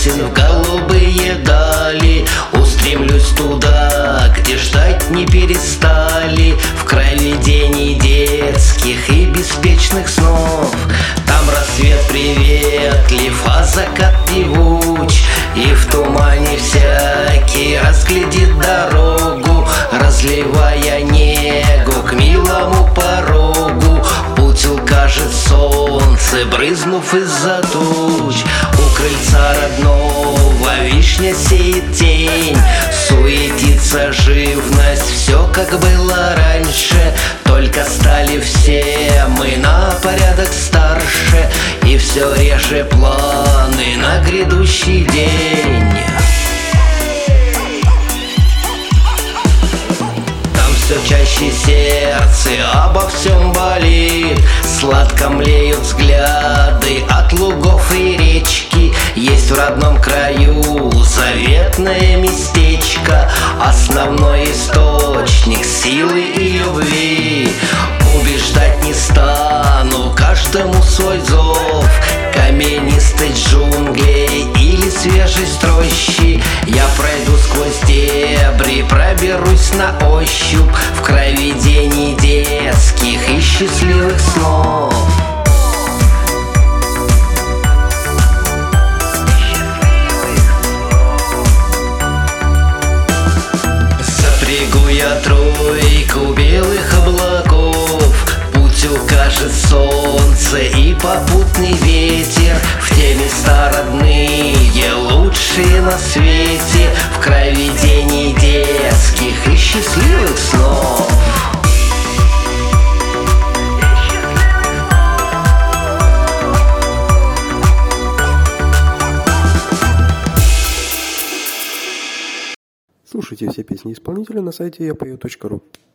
песен в голубые дали. Устремлюсь туда, где ждать не перестали, в край видений детских и беспечных снов. Там рассвет приветлив, а закат певуч, и в тумане всякий разглядит дорогу, разливая негу к милому порогу. Путь укажет солнце, брызнув из-за туч. У крыльца родного вишня сеет тень, суетится живность, все как было раньше. Только стали все мы на порядок старше, и все реже планы на грядущий день. Все чаще сердце обо всем болит, сладко млеют взгляды от лугов и речки. Есть в родном краю заветное местечко, основной источник силы и любви. Убеждать не стану, каждому свой зов, каменистость джунглей или свежесть рощи. Я пройду сквозь дебри, проберусь на ощупь в край видений детских и счастливых снов. Запрягу я тройку белых облаков, путь укажет солнце и попутный ветер, в те места родные, лучшие на свете, в край видений детских и счастливых снов. Слушайте все песни исполнителя на сайте yapою.ru.